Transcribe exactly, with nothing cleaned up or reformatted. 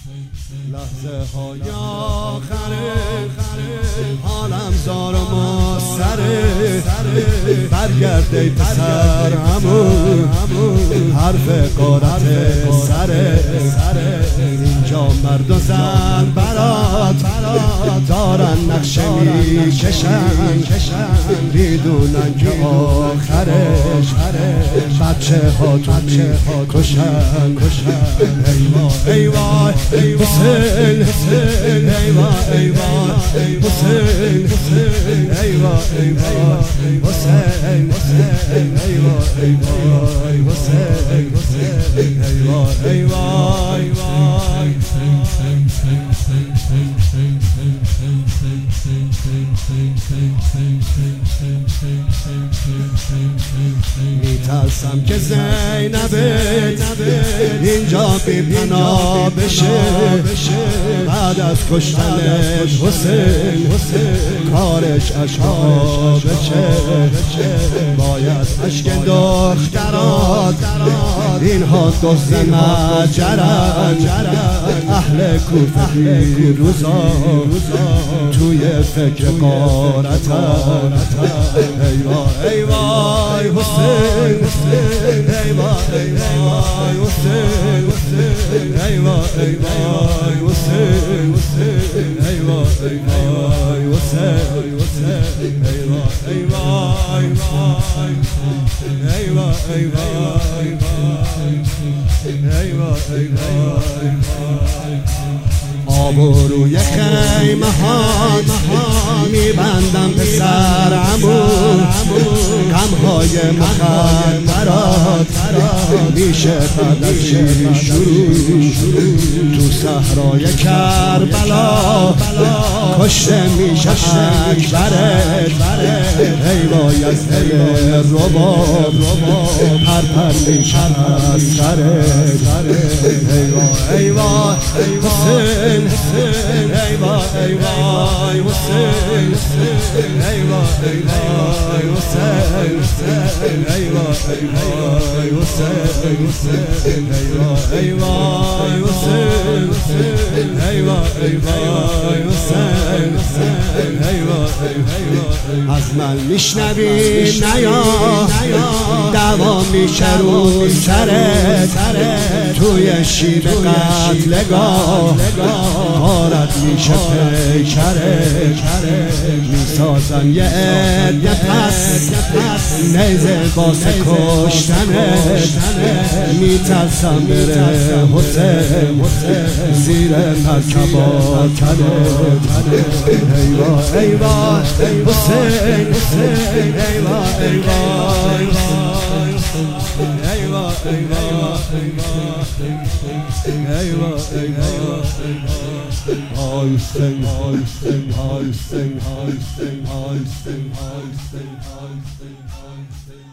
لحظه های آخره حالم زار و مستره برگرد ای پسر همون حرف قارت سره اینجا مرد و زن برات دارن نقشه می کشن میدونن که آخرش بچه ها تو می کشن ای وای حسین ای وای ای وای حسین ای وای ای وای حسین ای وای ای وای حسین ای وای ای وای میترسم که زینب اینجا بی پناه بشه بعد از کشتنش حسین کارش عشقا بشه باید عشق دخترات اینها دزد مجرن اهل کوفه روزا توی فکر قارتن ای وای ای وای حسین ای وای ای وای حسین ای وای ای وای حسین ای وای ای وای حسین ای وای ای وای ای وای ای وای ای وای ای وای آبروی خیمه ها میبندم به سر عمو غمهای مخدرات میشه قدری شروع تو صحرای کربلا کشته میشه اکبرت ای وای از دل رباب پر پر میشه از سرت ای وای ای وای حسین ای وای ای وای حسین ای وای ای وای حسین ای وای ای وای حسین ای وای ای وای حسین ای وای ای وای حسین ای وای ای وای از من میشنوی نیا دعوا میشه رو سرت توی شیب قتلگاه غارت میشه پیکرت میسازن یه عده پس نیزه واسه کشتنت میترسم بره حسین زیر مرکبات تنت ای وای ای وای حسین ای وای ای وای ای وای ای وای ای وای ای وای sing, I sing, I sing, I sing, I sing, I sing, I sing, I sing.